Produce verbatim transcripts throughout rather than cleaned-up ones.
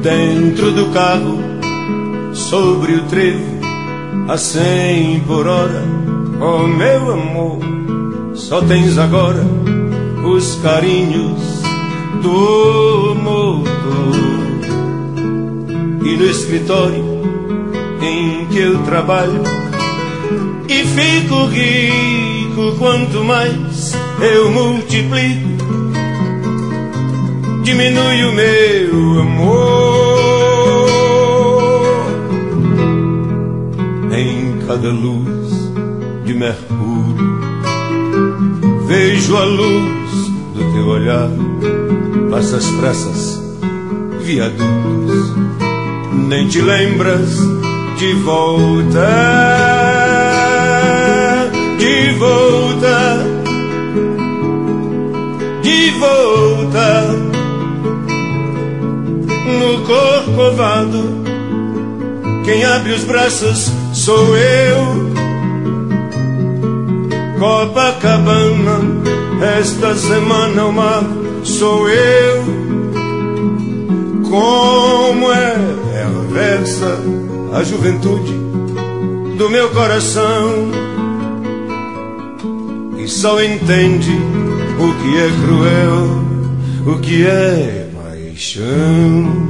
dentro do carro, sobre o trevo, a cem por hora. Oh meu amor, só tens agora os carinhos do motor. E no escritório em que eu trabalho, e fico rico quanto mais eu multiplico, diminui o meu amor. Em cada luz de mercúrio vejo a luz do teu olhar. Passas praças, viadutos, nem te lembras de volta, de volta, de volta. No Corcovado, quem abre os braços sou eu. Copacabana, esta semana o mar sou eu. Como é perversa a juventude do meu coração, e só entende o que é cruel, o que é paixão.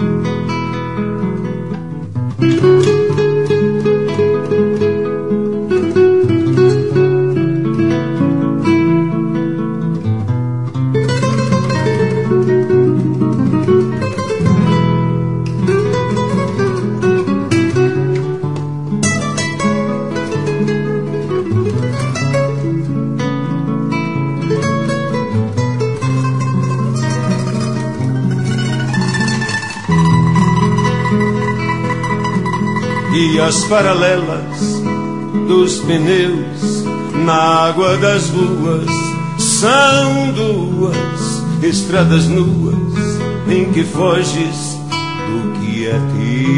E as paralelas dos pneus na água das ruas são duas estradas nuas em que foges do que é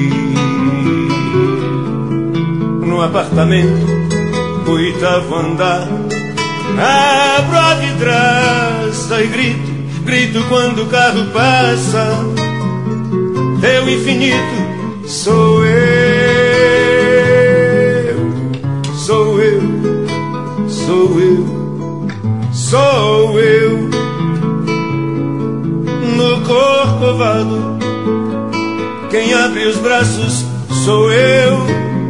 teu. No apartamento, oitavo andar, abro a vidraça e grito, grito quando o carro passa. Teu infinito sou eu. Sou eu, sou eu, sou eu. No Corcovado, quem abre os braços sou eu.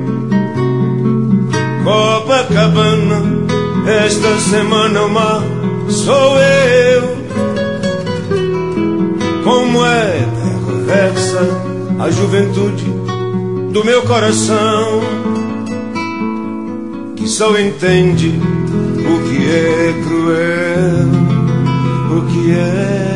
Copacabana, esta semana o mar sou eu. Como é perversa a juventude do meu coração, que só entende o que é cruel, o que é